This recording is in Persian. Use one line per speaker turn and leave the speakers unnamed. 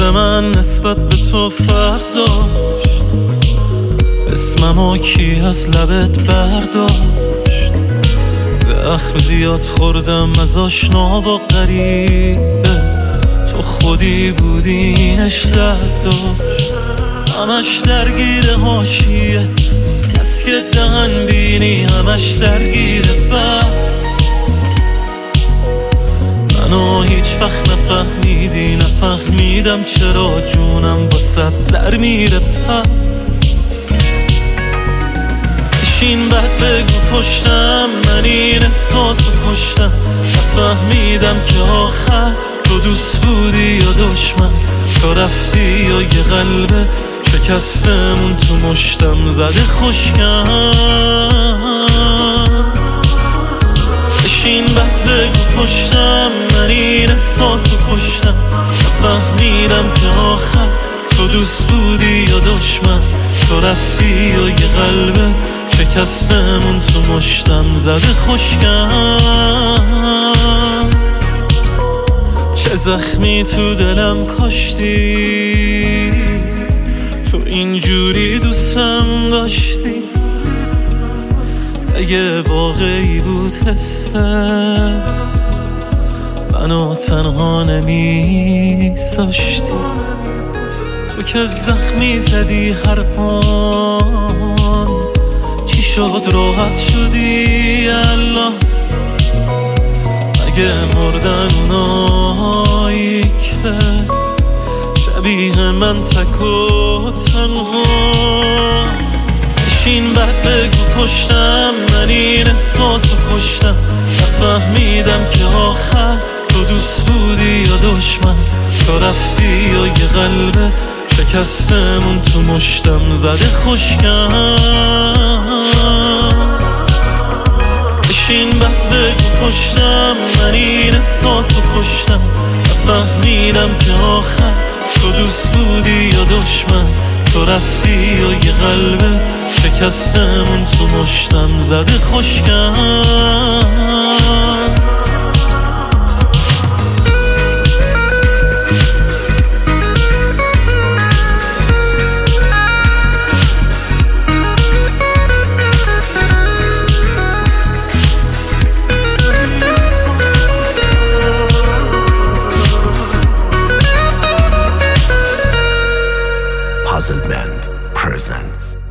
من نسبت به تو فرق داشت، اسممو کی از لبت برداشت؟ زخم زیاد خوردم از آشنا و غریبه، تو خودی بودی اینش درد داشت. همش درگیر حاشیه، کس که دهن بینی همش درگیره. بس منو هیچ وقت نفهمیدی، نفهمیدم چرا جونم واسه در میره. پس بشین بعد بگو پشتم، من این احساسو کشتم. نفهمیدم که آخر تو دوست بودی یا دشمن، تو رفتی یا یه قلبه شکستمون تو مشتم زده خوشگم. بشین بعد بگو پشتم، من این احساسو کشتم. نفهمیدم که آخر تو دوست بودی یا دشمن، تو رفتی یا یه قلبه شکستمون تو مشتم زده خوشگم. چه زخمی تو دلم کاشتی، تو اینجوری دوستم داشتی. اگه واقعی بود حسه منو تنها نمیذاشتی. تو که زخمی زدی هر پان، چی شد راحت شدی الله؟ اگه مردن اونایی که شبیه من تک و تنها. بشین بعد بگو پشتم، من این احساسو کشتم. نفهمیدم که آخر تو دوست بودی یا دشمن، تو رفتی یا یه قلبه شکستمون تو مشتم زده خوشگم. بشین بعد بگو پشتم، من این احساسو کشتم. نفهمیدم که آخر تو دوست بودی یا دشمن، تو رفتی یا یه قلبه شکستمون تو مشتم زده خوشگم.
Puzzle Band presents